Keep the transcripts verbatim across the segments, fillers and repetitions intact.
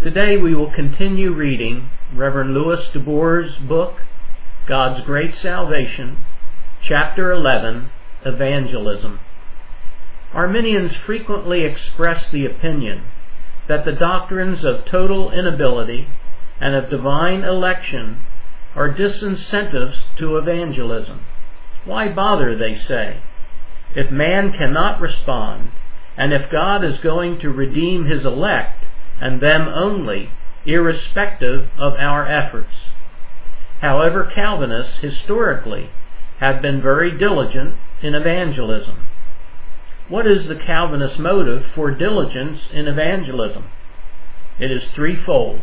Today we will continue reading Reverend Louis DeBoer's book, God's Great Salvation, Chapter eleven, Evangelism. Arminians frequently express the opinion that the doctrines of total inability and of divine election are disincentives to evangelism. Why bother, they say, if man cannot respond, and if God is going to redeem his elect, and them only, irrespective of our efforts? However, Calvinists historically have been very diligent in evangelism. What is the Calvinist motive for diligence in evangelism? It is threefold.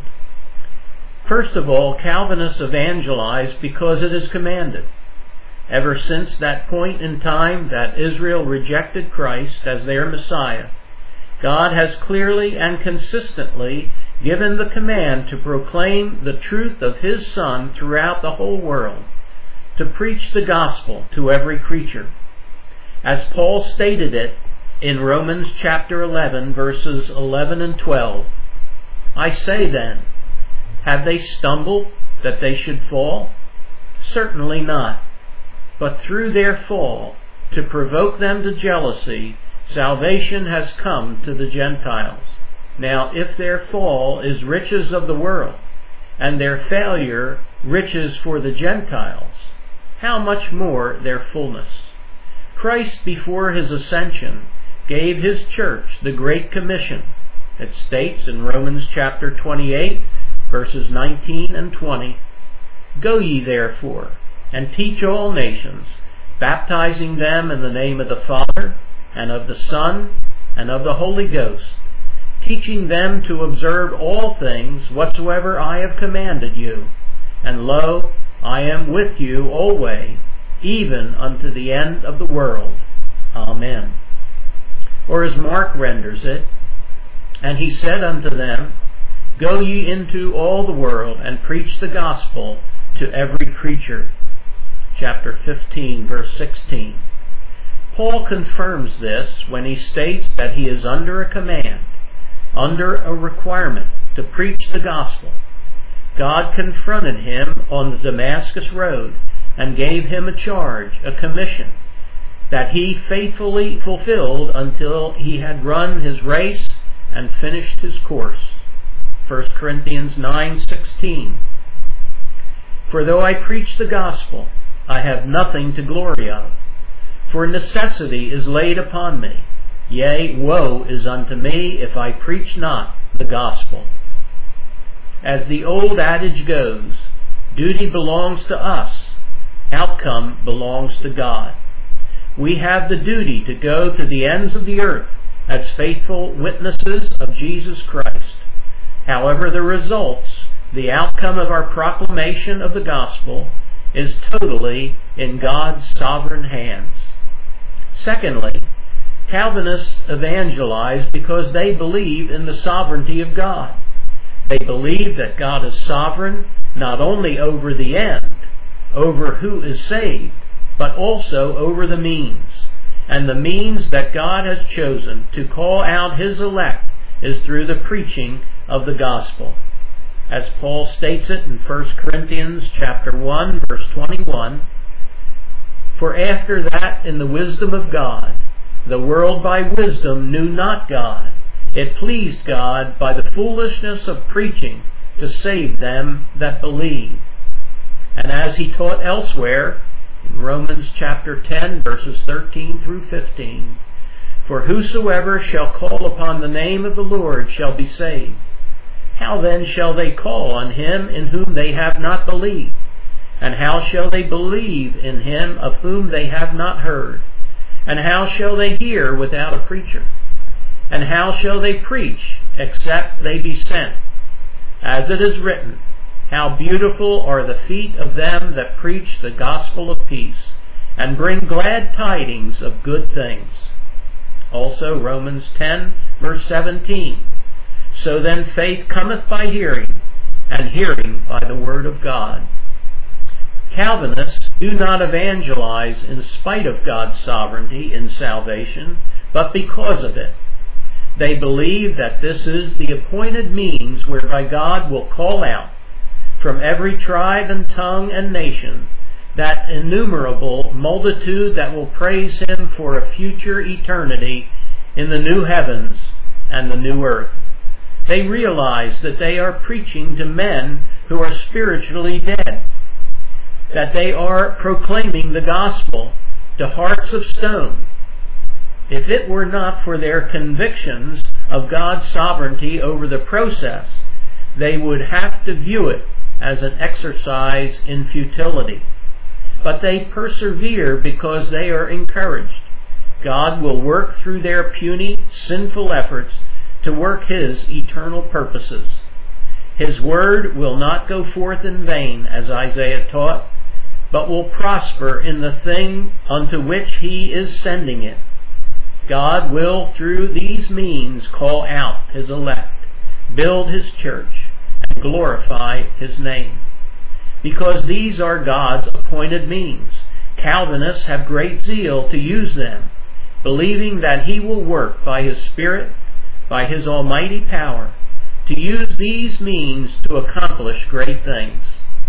First of all, Calvinists evangelize because it is commanded. Ever since that point in time that Israel rejected Christ as their Messiah, God has clearly and consistently given the command to proclaim the truth of His Son throughout the whole world, to preach the gospel to every creature. As Paul stated it in Romans chapter eleven, verses eleven and twelve, I say then, have they stumbled that they should fall? Certainly not. But through their fall, to provoke them to jealousy, salvation has come to the Gentiles. Now, if their fall is riches of the world, and their failure riches for the Gentiles, how much more their fullness? Christ, before His ascension, gave His church the Great Commission. It states in Romans chapter twenty-eight, verses nineteen and twenty, Go ye therefore, and teach all nations, baptizing them in the name of the Father, and of the Son, and of the Holy Ghost, teaching them to observe all things whatsoever I have commanded you. And lo, I am with you alway, even unto the end of the world. Amen. Or as Mark renders it, And he said unto them, Go ye into all the world, and preach the gospel to every creature. Chapter fifteen, verse sixteen. Paul confirms this when he states that he is under a command, under a requirement to preach the gospel. God confronted him on the Damascus road and gave him a charge, a commission, that he faithfully fulfilled until he had run his race and finished his course. First Corinthians nine sixteen. For though I preach the gospel, I have nothing to glory of. For necessity is laid upon me. Yea, woe is unto me if I preach not the gospel. As the old adage goes, duty belongs to us, outcome belongs to God. We have the duty to go to the ends of the earth as faithful witnesses of Jesus Christ. However, the results, the outcome of our proclamation of the gospel, is totally in God's sovereign hands. Secondly, Calvinists evangelize because they believe in the sovereignty of God. They believe that God is sovereign not only over the end, over who is saved, but also over the means. And the means that God has chosen to call out His elect is through the preaching of the gospel. As Paul states it in First Corinthians chapter one, verse twenty-one, For after that in the wisdom of God, the world by wisdom knew not God. It pleased God by the foolishness of preaching to save them that believe. And as he taught elsewhere, in Romans chapter ten, verses thirteen through fifteen, For whosoever shall call upon the name of the Lord shall be saved. How then shall they call on him in whom they have not believed? And how shall they believe in him of whom they have not heard? And how shall they hear without a preacher? And how shall they preach except they be sent? As it is written, How beautiful are the feet of them that preach the gospel of peace, and bring glad tidings of good things. Also Romans ten, verse seventeen. So then faith cometh by hearing, and hearing by the word of God. Calvinists do not evangelize in spite of God's sovereignty in salvation, but because of it. They believe that this is the appointed means whereby God will call out from every tribe and tongue and nation that innumerable multitude that will praise Him for a future eternity in the new heavens and the new earth. They realize that they are preaching to men who are spiritually dead, that they are proclaiming the gospel to hearts of stone. If it were not for their convictions of God's sovereignty over the process, they would have to view it as an exercise in futility. But they persevere because they are encouraged. God will work through their puny, sinful efforts to work His eternal purposes. His word will not go forth in vain, as Isaiah taught, but will prosper in the thing unto which He is sending it. God will, through these means, call out His elect, build His church, and glorify His name. Because these are God's appointed means, Calvinists have great zeal to use them, believing that He will work by His Spirit, by His almighty power, to use these means to accomplish great things.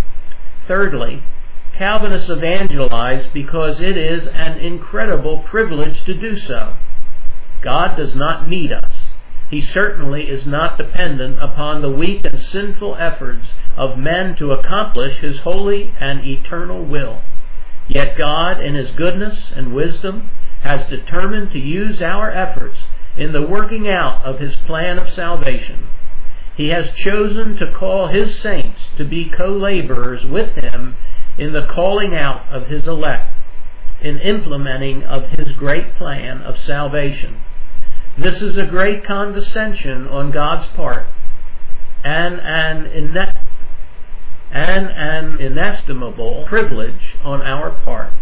Thirdly, Calvinists evangelize because it is an incredible privilege to do so. God does not need us. He certainly is not dependent upon the weak and sinful efforts of men to accomplish His holy and eternal will. Yet God, in His goodness and wisdom, has determined to use our efforts in the working out of His plan of salvation. He has chosen to call His saints to be co-laborers with Him in the calling out of His elect, in implementing of His great plan of salvation. This is a great condescension on God's part, and an, ine- and an inestimable privilege on our part.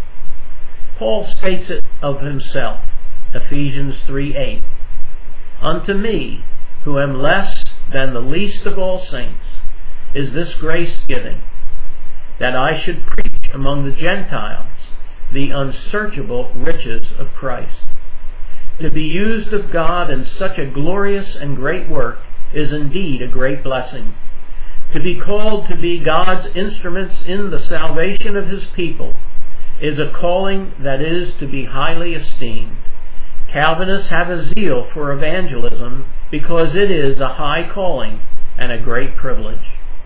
Paul states it of himself, Ephesians three eight. Unto me, who am less than the least of all saints, is this grace given, that I should preach among the Gentiles the unsearchable riches of Christ. To be used of God in such a glorious and great work is indeed a great blessing. To be called to be God's instruments in the salvation of His people is a calling that is to be highly esteemed. Calvinists have a zeal for evangelism because it is a high calling and a great privilege.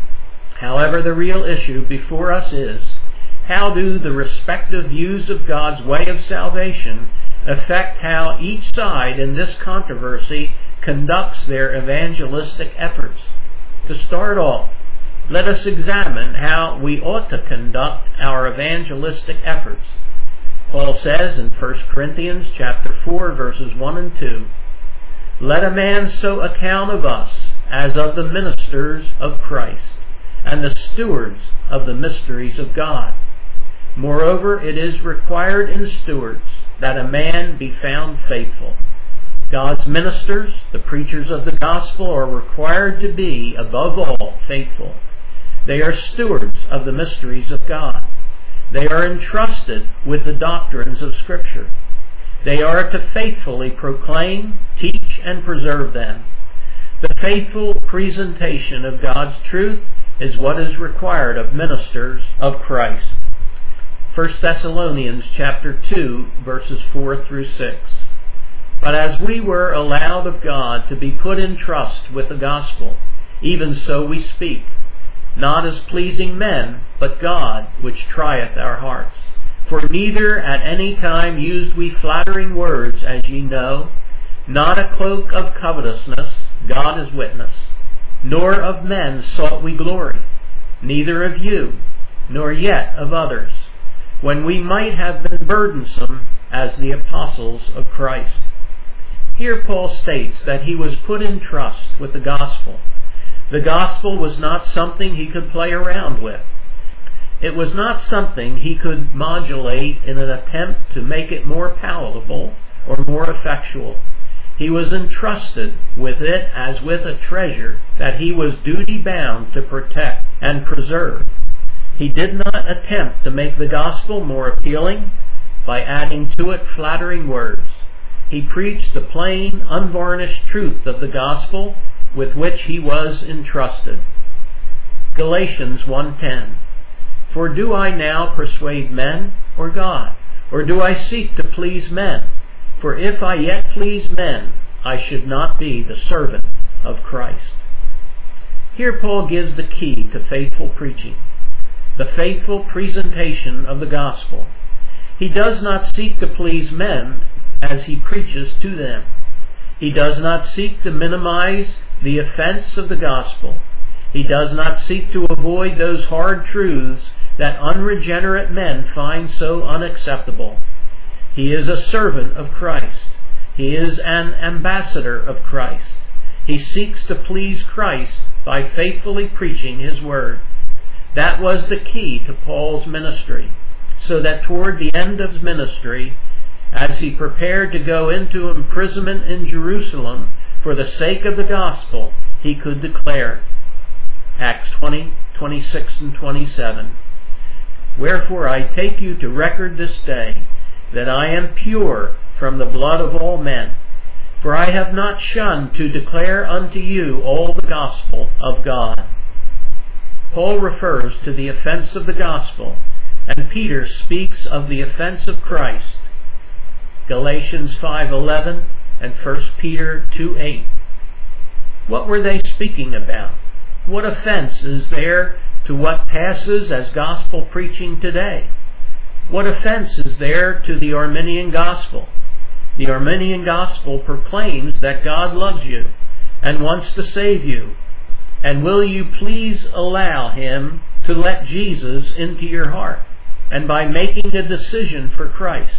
However, the real issue before us is, how do the respective views of God's way of salvation affect how each side in this controversy conducts their evangelistic efforts? To start off, let us examine how we ought to conduct our evangelistic efforts. Paul says in First Corinthians chapter four, verses one and two, "Let a man so account of us as of the ministers of Christ, and the stewards of the mysteries of God. Moreover, it is required in stewards that a man be found faithful." God's ministers, the preachers of the gospel, are required to be, above all, faithful. They are stewards of the mysteries of God. They are entrusted with the doctrines of Scripture. They are to faithfully proclaim, teach, and preserve them. The faithful presentation of God's truth is what is required of ministers of Christ. First Thessalonians chapter two, verses four through six. "But as we were allowed of God to be put in trust with the gospel, even so we speak, not as pleasing men, but God, which trieth our hearts. For neither at any time used we flattering words, as ye know, not a cloak of covetousness, God is witness, nor of men sought we glory, neither of you, nor yet of others, when we might have been burdensome as the apostles of Christ." Here Paul states that he was put in trust with the gospel. The gospel was not something he could play around with. It was not something he could modulate in an attempt to make it more palatable or more effectual. He was entrusted with it as with a treasure that he was duty-bound to protect and preserve. He did not attempt to make the gospel more appealing by adding to it flattering words. He preached the plain, unvarnished truth of the gospel with which he was entrusted. Galatians one ten. For do I now persuade men or God? Or do I seek to please men? For if I yet please men, I should not be the servant of Christ. Here Paul gives the key to faithful preaching, the faithful presentation of the gospel. He does not seek to please men as he preaches to them. He does not seek to minimize the offense of the gospel. He does not seek to avoid those hard truths that unregenerate men find so unacceptable. He is a servant of Christ. He is an ambassador of Christ. He seeks to please Christ by faithfully preaching his word. That was the key to Paul's ministry, so that toward the end of his ministry, as he prepared to go into imprisonment in Jerusalem for the sake of the gospel, he could declare, Acts twenty, twenty-six and twenty-seven, Wherefore I take you to record this day, that I am pure from the blood of all men. For I have not shunned to declare unto you all the gospel of God. Paul refers to the offense of the gospel, and Peter speaks of the offense of Christ. Galatians five eleven and First Peter two eight. What were they speaking about? What offense is there to what passes as gospel preaching today? What offense is there to the Arminian gospel? The Arminian gospel proclaims that God loves you and wants to save you. And will you please allow Him to let Jesus into your heart, and by making a decision for Christ?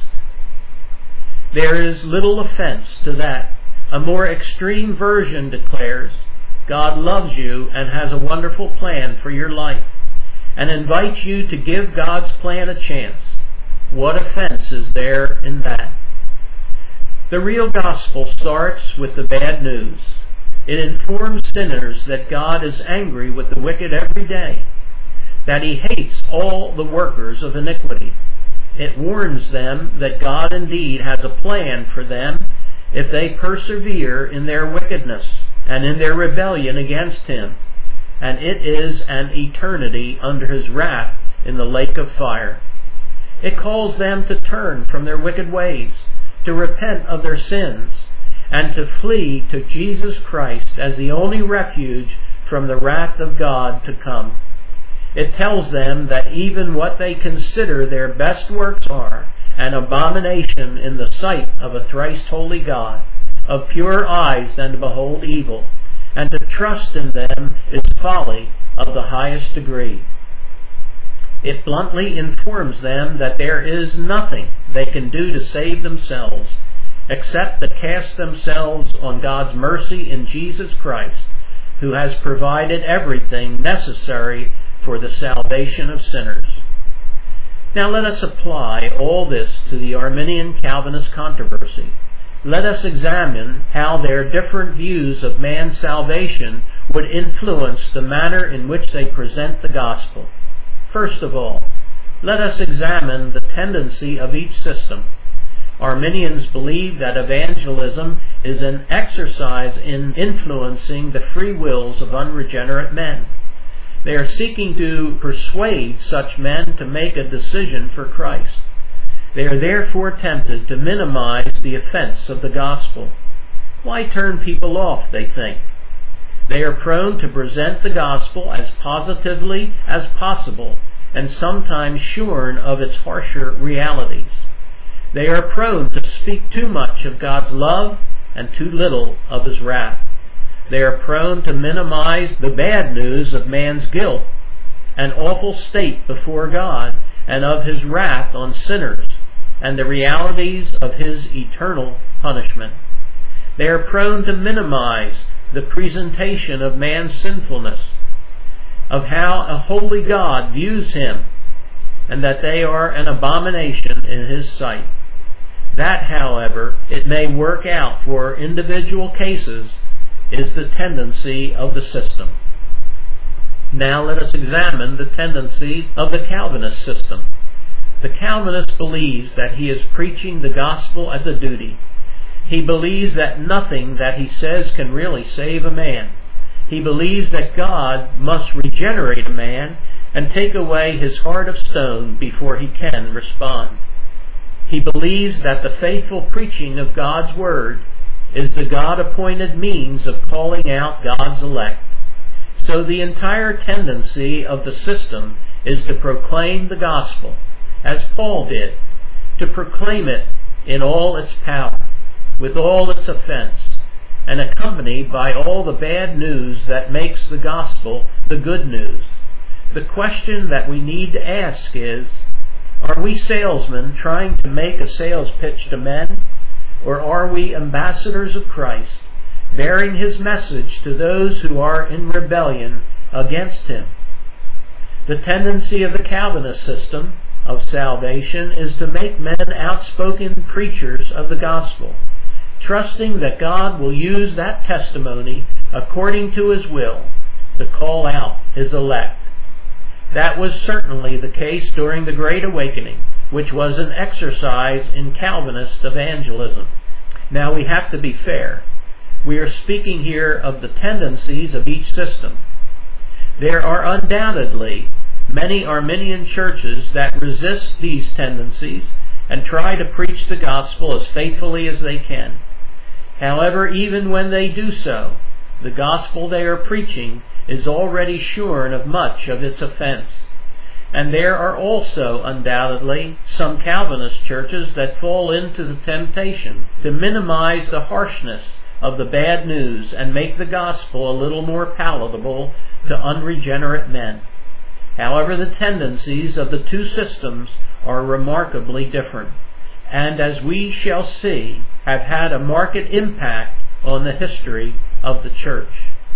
There is little offense to that. A more extreme version declares, God loves you and has a wonderful plan for your life, and invites you to give God's plan a chance. What offense is there in that? The real gospel starts with the bad news. It informs sinners that God is angry with the wicked every day, that He hates all the workers of iniquity. It warns them that God indeed has a plan for them if they persevere in their wickedness and in their rebellion against Him, and it is an eternity under His wrath in the lake of fire. It calls them to turn from their wicked ways, to repent of their sins, and to flee to Jesus Christ as the only refuge from the wrath of God to come. It tells them that even what they consider their best works are an abomination in the sight of a thrice holy God, of pure eyes than to behold evil, and to trust in them is folly of the highest degree. It bluntly informs them that there is nothing they can do to save themselves except to cast themselves on God's mercy in Jesus Christ, who has provided everything necessary for the salvation of sinners. Now let us apply all this to the Arminian Calvinist controversy. Let us examine how their different views of man's salvation would influence the manner in which they present the gospel. First of all, let us examine the tendency of each system. Arminians believe that evangelism is an exercise in influencing the free wills of unregenerate men. They are seeking to persuade such men to make a decision for Christ. They are therefore tempted to minimize the offense of the gospel. Why turn people off, they think? They are prone to present the gospel as positively as possible, and sometimes shorn of its harsher realities. They are prone to speak too much of God's love and too little of His wrath. They are prone to minimize the bad news of man's guilt, an awful state before God, and of His wrath on sinners, and the realities of His eternal punishment. They are prone to minimize the presentation of man's sinfulness, of how a holy God views him, and that they are an abomination in His sight. That, however, it may work out for individual cases, is the tendency of the system. Now let us examine the tendencies of the Calvinist system. The Calvinist believes that he is preaching the gospel as a duty. He believes that nothing that he says can really save a man. He believes that God must regenerate a man and take away his heart of stone before he can respond. He believes that the faithful preaching of God's Word is the God-appointed means of calling out God's elect. So the entire tendency of the system is to proclaim the gospel, as Paul did, to proclaim it in all its power, with all its offense, and accompanied by all the bad news that makes the gospel the good news. The question that we need to ask is, are we salesmen trying to make a sales pitch to men, or are we ambassadors of Christ, bearing His message to those who are in rebellion against Him? The tendency of the Calvinist system of salvation is to make men outspoken preachers of the gospel, trusting that God will use that testimony according to His will to call out His elect. That was certainly the case during the Great Awakening, which was an exercise in Calvinist evangelism. Now we have to be fair. We are speaking here of the tendencies of each system. There are undoubtedly many Arminian churches that resist these tendencies and try to preach the gospel as faithfully as they can. However, even when they do so, the gospel they are preaching is already shorn of much of its offense. And there are also undoubtedly some Calvinist churches that fall into the temptation to minimize the harshness of the bad news and make the gospel a little more palatable to unregenerate men. However, the tendencies of the two systems are remarkably different, and as we shall see, have had a marked impact on the history of the church.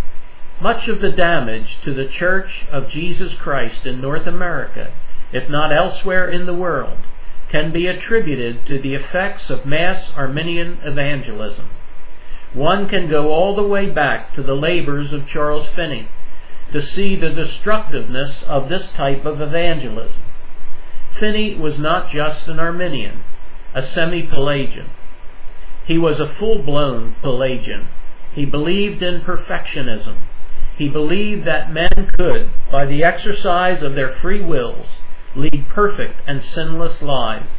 Much of the damage to the Church of Jesus Christ in North America, if not elsewhere in the world, can be attributed to the effects of mass Arminian evangelism. One can go all the way back to the labors of Charles Finney to see the destructiveness of this type of evangelism. Finney was not just an Arminian, a semi-Pelagian. He was a full-blown Pelagian. He believed in perfectionism. He believed that men could, by the exercise of their free wills, lead perfect and sinless lives.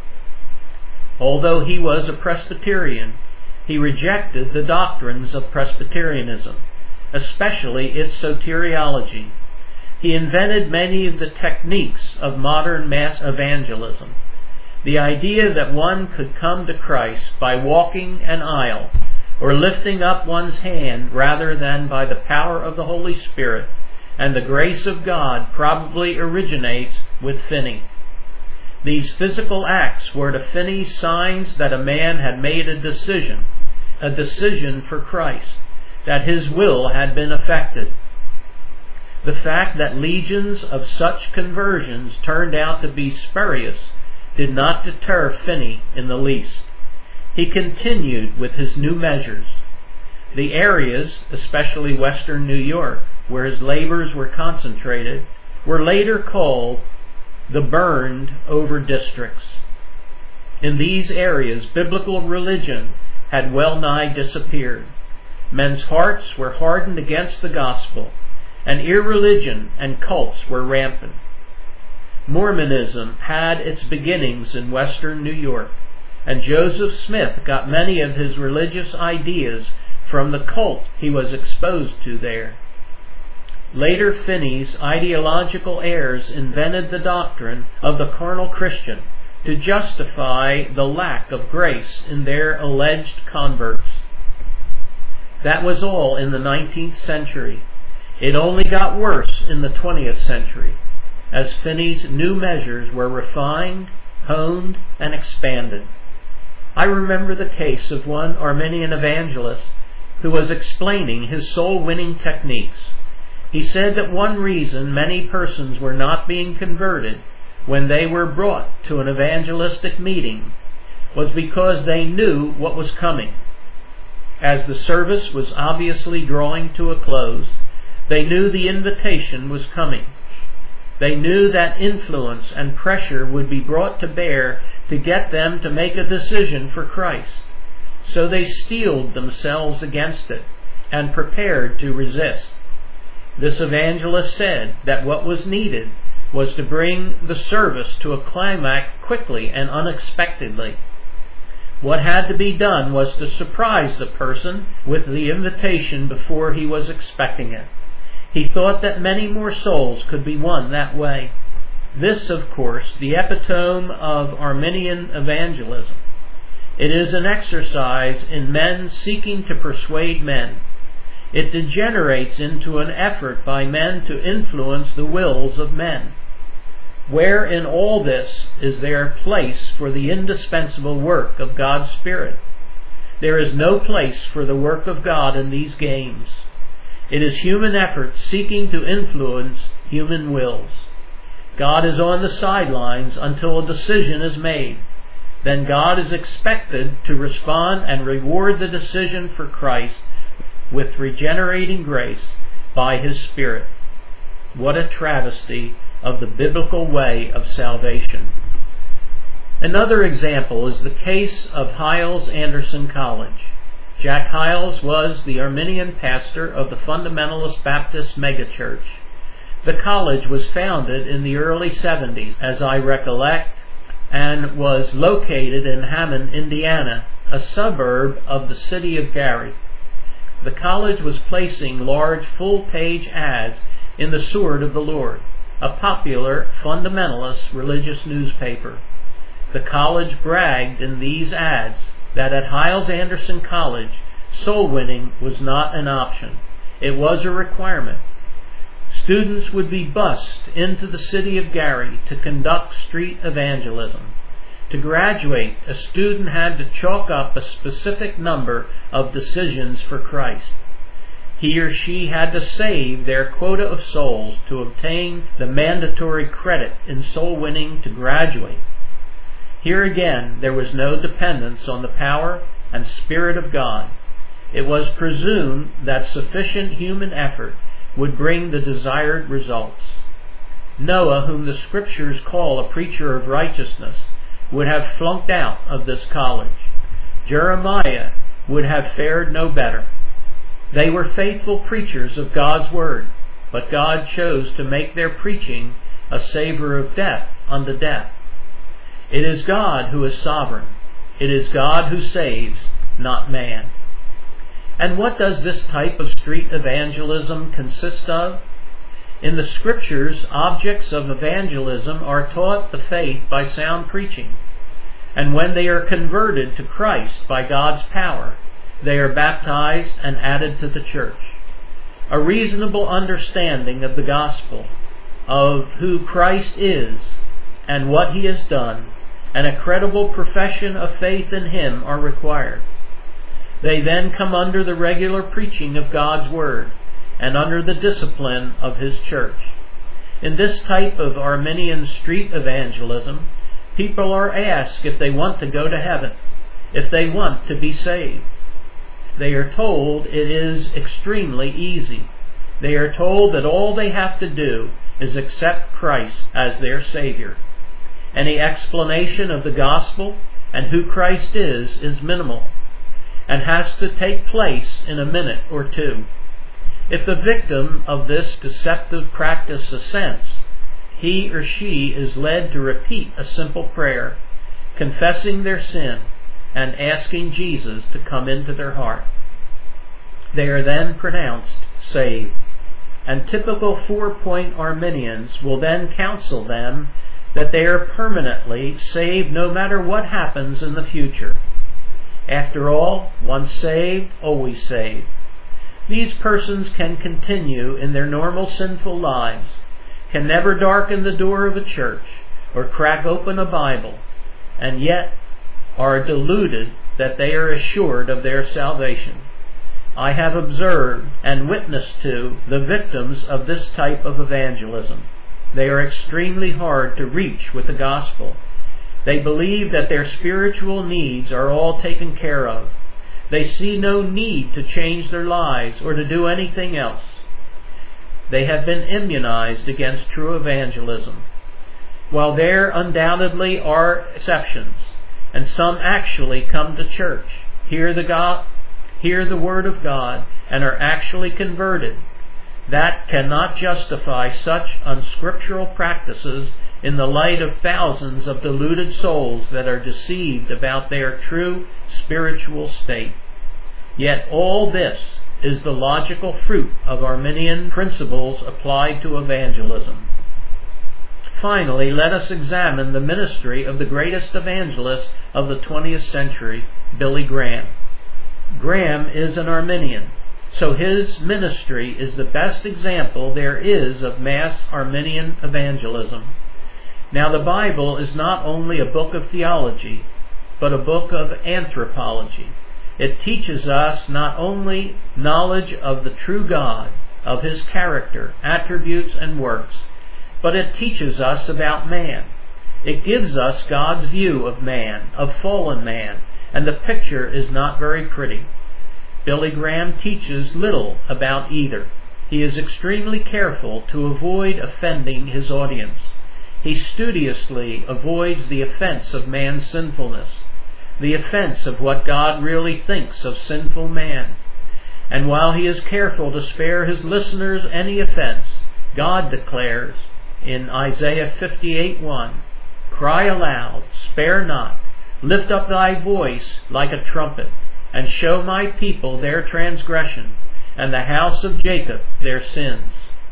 Although he was a Presbyterian, he rejected the doctrines of Presbyterianism, especially its soteriology. He invented many of the techniques of modern mass evangelism. The idea that one could come to Christ by walking an aisle or lifting up one's hand rather than by the power of the Holy Spirit and the grace of God probably originates with Finney. These physical acts were to Finney signs that a man had made a decision, a decision for Christ, that his will had been affected. The fact that legions of such conversions turned out to be spurious did not deter Finney in the least. He continued with his new measures. The areas, especially western New York, where his labors were concentrated, were later called the burned over districts. In these areas, biblical religion had well nigh disappeared. Men's hearts were hardened against the gospel, and irreligion and cults were rampant. Mormonism had its beginnings in western New York, and Joseph Smith got many of his religious ideas from the cult he was exposed to there. Later, Finney's ideological heirs invented the doctrine of the carnal Christian to justify the lack of grace in their alleged converts. That was all in the nineteenth century. It only got worse in the twentieth century, as Finney's new measures were refined, honed, and expanded. I remember the case of one Arminian evangelist who was explaining his soul-winning techniques. He said that one reason many persons were not being converted when they were brought to an evangelistic meeting was because they knew what was coming. As the service was obviously drawing to a close, they knew the invitation was coming. They knew that influence and pressure would be brought to bear to get them to make a decision for Christ. so they steeled themselves against it and prepared to resist. This evangelist said that what was needed was to bring the service to a climax quickly and unexpectedly. What had to be done was to surprise the person with the invitation before he was expecting it. He thought that many more souls could be won that way. This, of course, the epitome of Arminian evangelism. It is an exercise in men seeking to persuade men. It degenerates into an effort by men to influence the wills of men. Where in all this is there place for the indispensable work of God's Spirit? There is no place for the work of God in these games. It is human effort seeking to influence human wills. God is on the sidelines until a decision is made. Then God is expected to respond and reward the decision for Christ with regenerating grace by His Spirit. What a travesty of the biblical way of salvation. Another example is the case of Hyles Anderson College. Jack Hyles was the Arminian pastor of the Fundamentalist Baptist megachurch. The college was founded in the early seventies, as I recollect, and was located in Hammond, Indiana, a suburb of the city of Gary. The college was placing large full-page ads in the Sword of the Lord, a popular fundamentalist religious newspaper. The college bragged in these ads that at Hyles Anderson College, soul winning was not an option. It was a requirement. Students would be bussed into the city of Gary to conduct street evangelism. To graduate, a student had to chalk up a specific number of decisions for Christ. He or she had to save their quota of souls to obtain the mandatory credit in soul winning to graduate. Here again, there was no dependence on the power and Spirit of God. It was presumed that sufficient human effort would bring the desired results. Noah, whom the Scriptures call a preacher of righteousness, would have flunked out of this college. Jeremiah would have fared no better. They were faithful preachers of God's Word, but God chose to make their preaching a savor of death unto death. It is God who is sovereign. It is God who saves, not man. And what does this type of street evangelism consist of? In the Scriptures, objects of evangelism are taught the faith by sound preaching. And when they are converted to Christ by God's power, they are baptized and added to the church. A reasonable understanding of the gospel, of who Christ is and what He has done, and a credible profession of faith in Him are required. They then come under the regular preaching of God's Word and under the discipline of His church. In this type of Arminian street evangelism, people are asked if they want to go to heaven, if they want to be saved. They are told it is extremely easy. They are told that all they have to do is accept Christ as their Savior. Any explanation of the gospel and who Christ is is minimal and has to take place in a minute or two. If the victim of this deceptive practice assents, he or she is led to repeat a simple prayer, confessing their sin and asking Jesus to come into their heart. They are then pronounced saved, and typical four-point Arminians will then counsel them that they are permanently saved no matter what happens in the future. After all, once saved, always saved. These persons can continue in their normal sinful lives, can never darken the door of a church or crack open a Bible, and yet are deluded that they are assured of their salvation. I have observed and witnessed to the victims of this type of evangelism. They are extremely hard to reach with the gospel. They believe that their spiritual needs are all taken care of. They see no need to change their lives or to do anything else. They have been immunized against true evangelism. While there undoubtedly are exceptions, and some actually come to church, hear the God, hear the Word of God, and are actually converted, that cannot justify such unscriptural practices in the light of thousands of deluded souls that are deceived about their true spiritual state. Yet all this is the logical fruit of Arminian principles applied to evangelism. Finally, let us examine the ministry of the greatest evangelist of the twentieth century, Billy Graham. Graham is an Arminian, so his ministry is the best example there is of mass Arminian evangelism. Now, the Bible is not only a book of theology, but a book of anthropology. It teaches us not only knowledge of the true God, of His character, attributes, and works, but it teaches us about man. It gives us God's view of man, of fallen man, and the picture is not very pretty. Billy Graham teaches little about either. He is extremely careful to avoid offending his audience. He studiously avoids the offense of man's sinfulness, the offense of what God really thinks of sinful man. And while he is careful to spare his listeners any offense, God declares in Isaiah fifty-eight one, "Cry aloud, spare not, lift up thy voice like a trumpet, and show my people their transgression, and the house of Jacob their sins."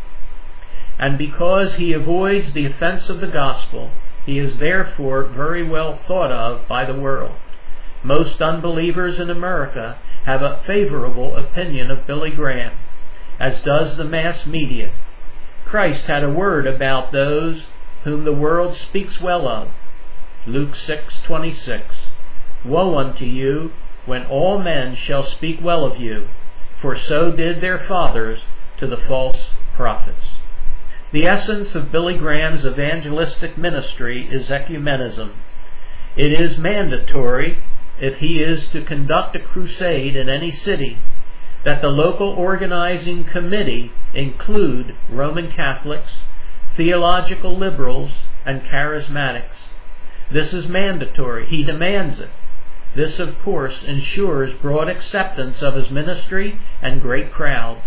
And because he avoids the offense of the gospel, he is therefore very well thought of by the world. Most unbelievers in America have a favorable opinion of Billy Graham, as does the mass media. Christ had a word about those whom the world speaks well of. Luke six twenty-six, "Woe unto you when all men shall speak well of you, for so did their fathers to the false prophets." The essence of Billy Graham's evangelistic ministry is ecumenism. It is mandatory, if he is to conduct a crusade in any city, that the local organizing committee include Roman Catholics, theological liberals, and charismatics. This is mandatory. He demands it. This, of course, ensures broad acceptance of his ministry and great crowds.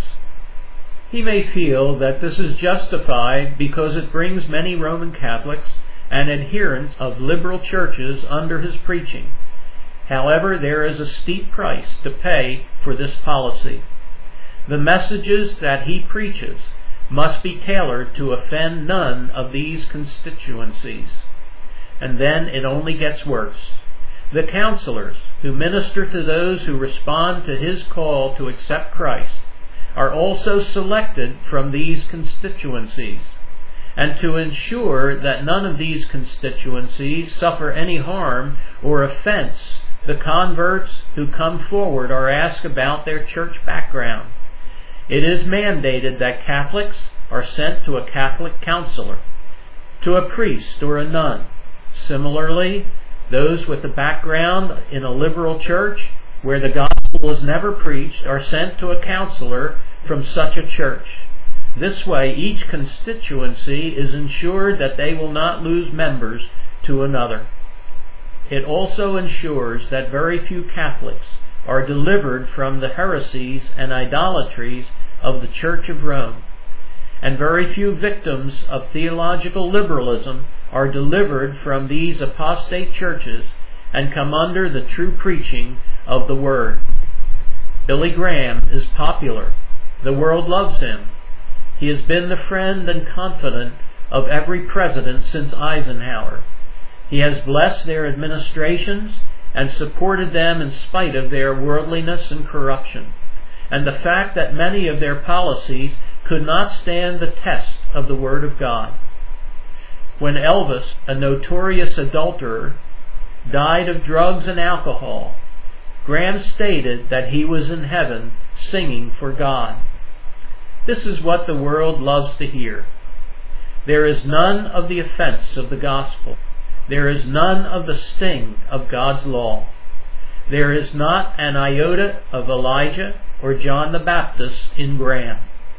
He may feel that this is justified because it brings many Roman Catholics and adherents of liberal churches under his preaching. However, there is a steep price to pay for this policy. The messages that he preaches must be tailored to offend none of these constituencies. And then it only gets worse. The counselors who minister to those who respond to his call to accept Christ are also selected from these constituencies. And to ensure that none of these constituencies suffer any harm or offense, the converts who come forward are asked about their church background. It is mandated that Catholics are sent to a Catholic counselor, to a priest or a nun. Similarly, those with a background in a liberal church where the gospel is never preached are sent to a counselor from such a church. This way, each constituency is ensured that they will not lose members to another. It also ensures that very few Catholics are delivered from the heresies and idolatries of the Church of Rome, and very few victims of theological liberalism are delivered from these apostate churches and come under the true preaching of the Word. Billy Graham is popular. The world loves him. He has been the friend and confidant of every president since Eisenhower. He has blessed their administrations and supported them in spite of their worldliness and corruption, and the fact that many of their policies could not stand the test of the Word of God. When Elvis, a notorious adulterer, died of drugs and alcohol, Graham stated that he was in heaven singing for God. This is what the world loves to hear. There is none of the offense of the gospel. There is none of the sting of God's law. There is not an iota of Elijah or John the Baptist in Graham.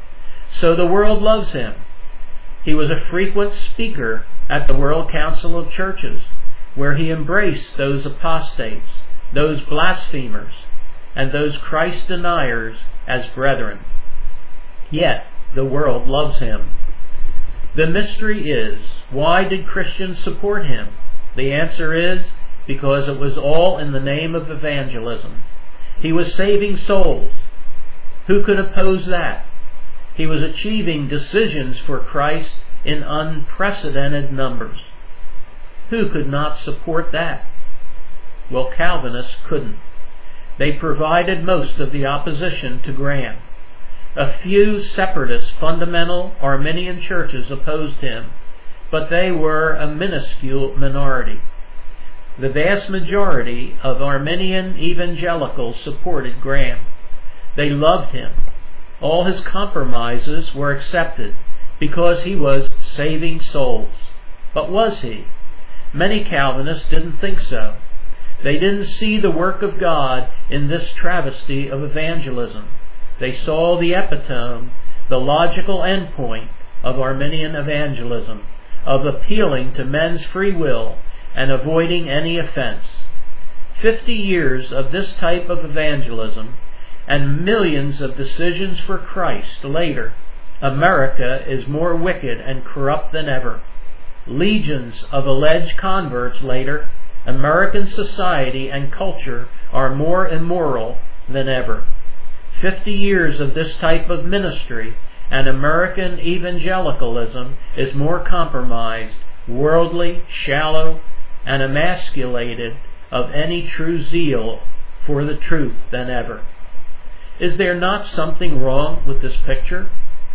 So the world loves him. He was a frequent speaker at the World Council of Churches, where he embraced those apostates those blasphemers, and those Christ deniers as brethren. Yet the world loves him. The mystery is, why did Christians support him? The answer is, because it was all in the name of evangelism. He was saving souls. Who could oppose that? He was achieving decisions for Christ in unprecedented numbers. Who could not support that? Well, Calvinists couldn't. They provided most of the opposition to Graham. A few separatist fundamental Arminian churches opposed him, but they were a minuscule minority. The vast majority of Arminian evangelicals supported Graham. They loved him. All his compromises were accepted because he was saving souls. But was he? Many Calvinists didn't think so. They didn't see the work of God in this travesty of evangelism. They saw the epitome, the logical endpoint of Arminian evangelism, of appealing to men's free will and avoiding any offense. Fifty years of this type of evangelism and millions of decisions for Christ later, America is more wicked and corrupt than ever. Legions of alleged converts later, American society and culture are more immoral than ever. Fifty years of this type of ministry and American evangelicalism is more compromised, worldly, shallow, and emasculated of any true zeal for the truth than ever. Is there not something wrong with this picture?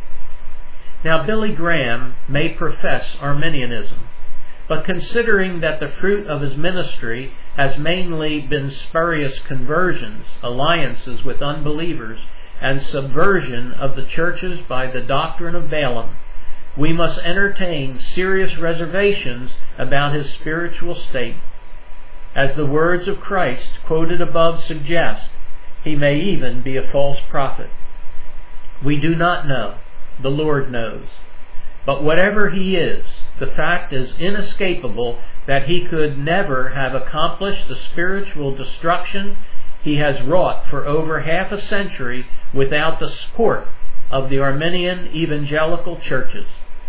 Now, Billy Graham may profess Arminianism, but considering that the fruit of his ministry has mainly been spurious conversions, alliances with unbelievers, and subversion of the churches by the doctrine of Balaam, we must entertain serious reservations about his spiritual state. As the words of Christ quoted above suggest, he may even be a false prophet. We do not know. The Lord knows. But whatever he is, the fact is inescapable that he could never have accomplished the spiritual destruction he has wrought for over half a century without the support of the Arminian evangelical churches.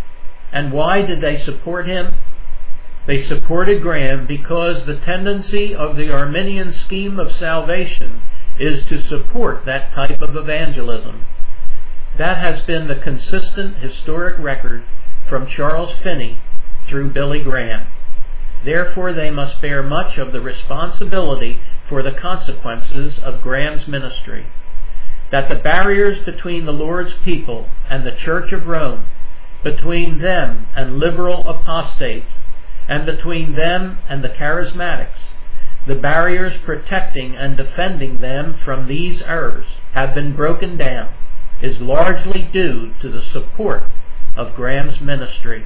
And why did they support him? They supported Graham because the tendency of the Arminian scheme of salvation is to support that type of evangelism. That has been the consistent historic record from Charles Finney through Billy Graham. Therefore, they must bear much of the responsibility for the consequences of Graham's ministry. That the barriers between the Lord's people and the Church of Rome, between them and liberal apostates, and between them and the charismatics, the barriers protecting and defending them from these errors have been broken down, is largely due to the support of Graham's ministry.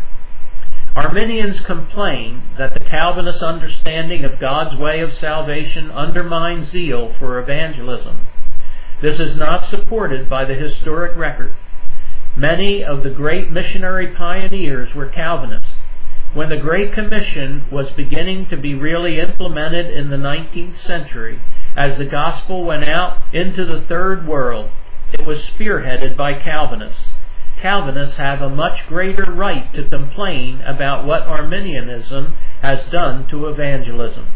Arminians complain that the Calvinist understanding of God's way of salvation undermines zeal for evangelism. This is not supported by the historic record. Many of the great missionary pioneers were Calvinists. When the Great Commission was beginning to be really implemented in the nineteenth century, as the gospel went out into the third world, it was spearheaded by Calvinists. Calvinists have a much greater right to complain about what Arminianism has done to evangelism.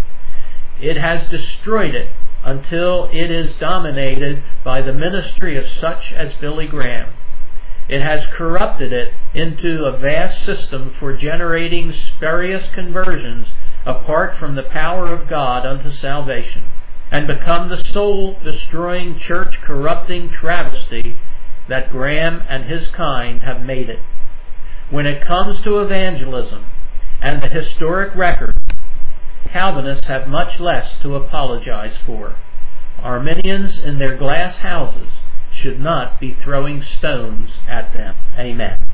It has destroyed it until it is dominated by the ministry of such as Billy Graham. It has corrupted it into a vast system for generating spurious conversions apart from the power of God unto salvation, and become the soul-destroying, church-corrupting travesty that Graham and his kind have made it. When it comes to evangelism and the historic record, Calvinists have much less to apologize for. Arminians in their glass houses should not be throwing stones at them. Amen.